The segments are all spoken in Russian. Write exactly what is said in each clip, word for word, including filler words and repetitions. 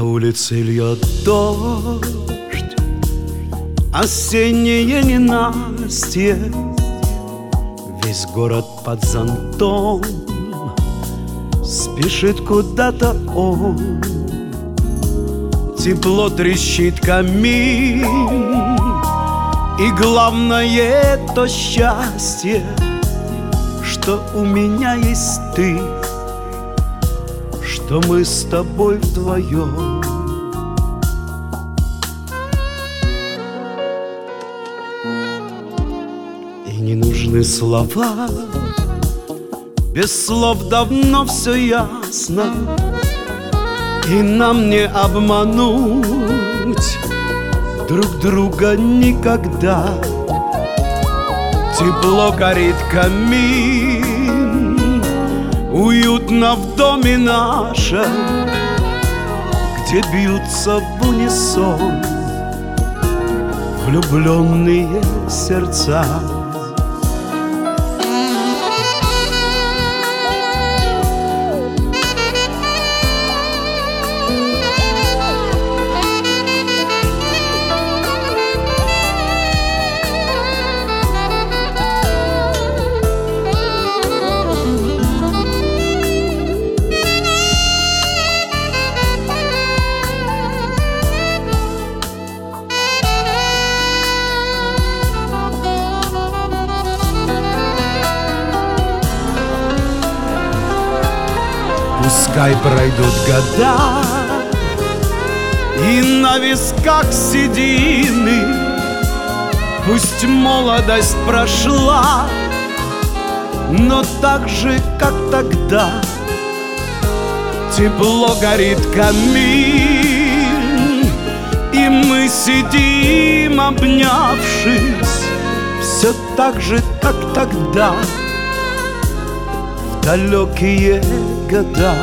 улице льет дождь, осеннее ненастье, весь город под зонтом, спешит куда-то он. Тепло трещит камин, и главное то счастье, что у меня есть ты, что мы с тобой вдвоем. И не нужны слова, без слов давно все ясно, и нам не обмануть друг друга никогда. Тепло горит камин, уютно в доме нашем, где бьются в унисон влюбленные сердца. Пускай пройдут года, и на висках седины, пусть молодость прошла, но так же, как тогда, тепло горит камин, и мы сидим, обнявшись, все так же, как тогда, в далекие года.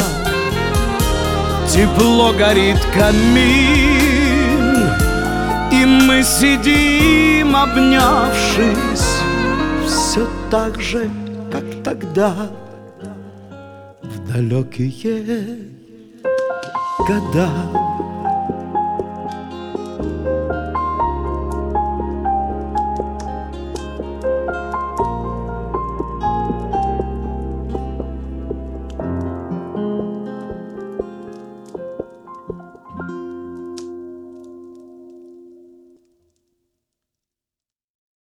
Тепло горит камин, и мы сидим, обнявшись, все так же, как тогда, в далекие года.